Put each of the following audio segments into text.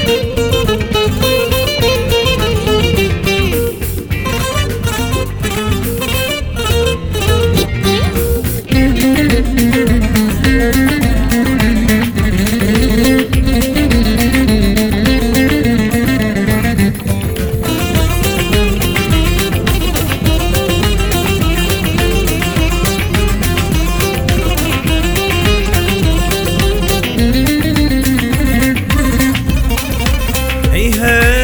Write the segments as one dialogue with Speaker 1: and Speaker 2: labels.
Speaker 1: Hey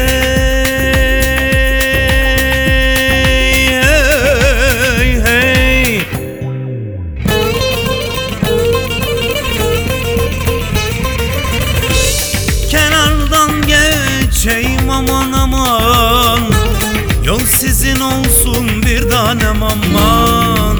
Speaker 1: hey hey hey, kenardan geçeyim aman aman, yol sizin olsun bir tanem aman.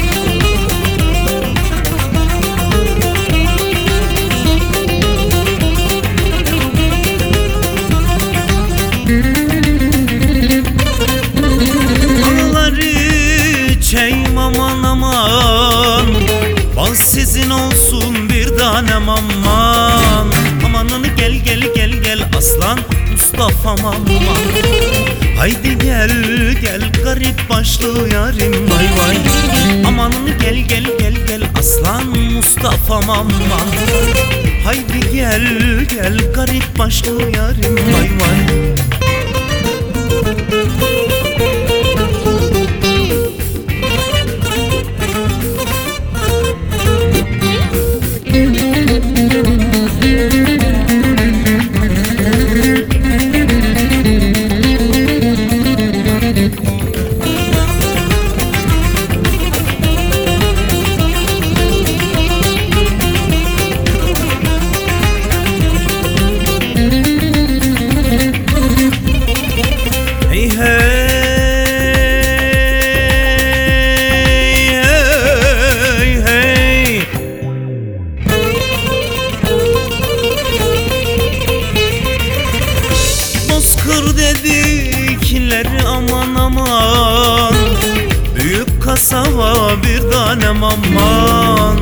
Speaker 1: Çeyim aman aman, bal sizin olsun bir tanem aman. Amanını gel gel gel gel aslan Mustafa'm aman. Haydi gel gel garip başlı yarim vay vay. Amanını gel gel gel gel aslan Mustafa'm aman. Haydi gel gel garip başlı yarim vay vay. Hey hey hey, bozkır dedikleri aman aman, büyük kasaba bir tanem aman.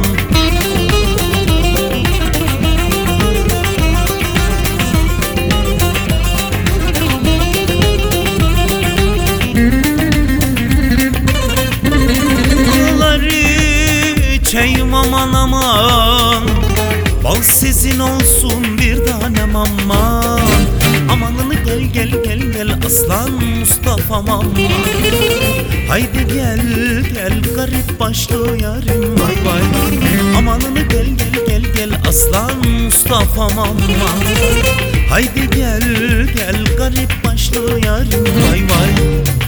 Speaker 1: Çeyim aman aman, bal sizin olsun bir tanem aman. Amanını gel gel gel gel aslan Mustafa'm aman. Haydi gel gel garip başlı yarim vay vay. Amanını gel gel gel gel aslan Mustafa'm aman. Haydi gel gel garip başlı yarim vay vay.